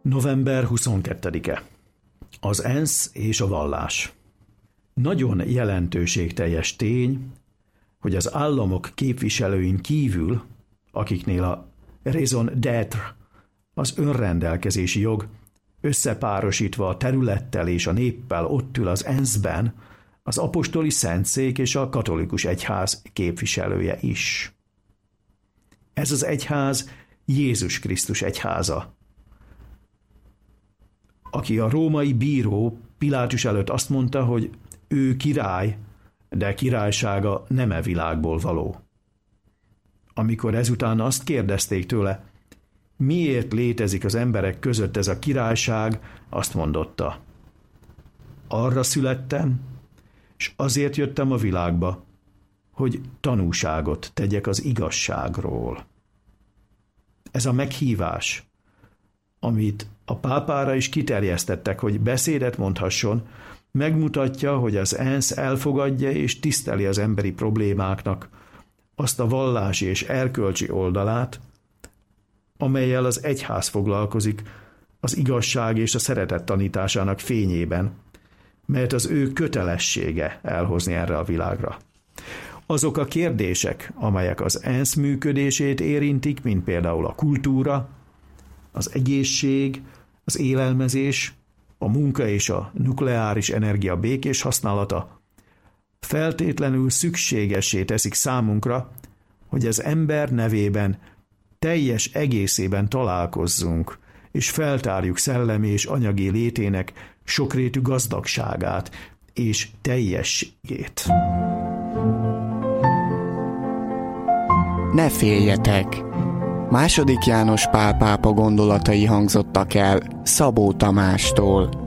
November 22-e. Az ENSZ és a vallás. Nagyon jelentőségteljes tény, hogy az államok képviselőin kívül, akiknél a raison d'être, az önrendelkezési jog, összepárosítva a területtel és a néppel ott ül az ENSZ-ben, az apostoli szentszék és a katolikus egyház képviselője is. Ez az egyház Jézus Krisztus egyháza, aki a római bíró Pilátus előtt azt mondta, hogy ő király, de királysága nem e világból való. Amikor ezután azt kérdezték tőle, miért létezik az emberek között ez a királyság, azt mondotta: arra születtem, és azért jöttem a világba, hogy tanúságot tegyek az igazságról. Ez a meghívás, amit a pápára is kiterjesztettek, hogy beszédet mondhasson, megmutatja, hogy az ENSZ elfogadja és tiszteli az emberi problémáknak azt a vallási és erkölcsi oldalát, amellyel az egyház foglalkozik az igazság és a szeretet tanításának fényében, mert az ő kötelessége elhozni erre a világra. Azok a kérdések, amelyek az ENSZ működését érintik, mint például a kultúra, az egészség, az élelmezés, a munka és a nukleáris energia békés használata, feltétlenül szükségessé teszik számunkra, hogy az ember nevében teljes egészében találkozzunk, és feltárjuk szellemi és anyagi létének sokrétű gazdagságát és teljességét. Ne féljetek! II. János Pál pápa gondolatai hangzottak el Szabó Tamástól.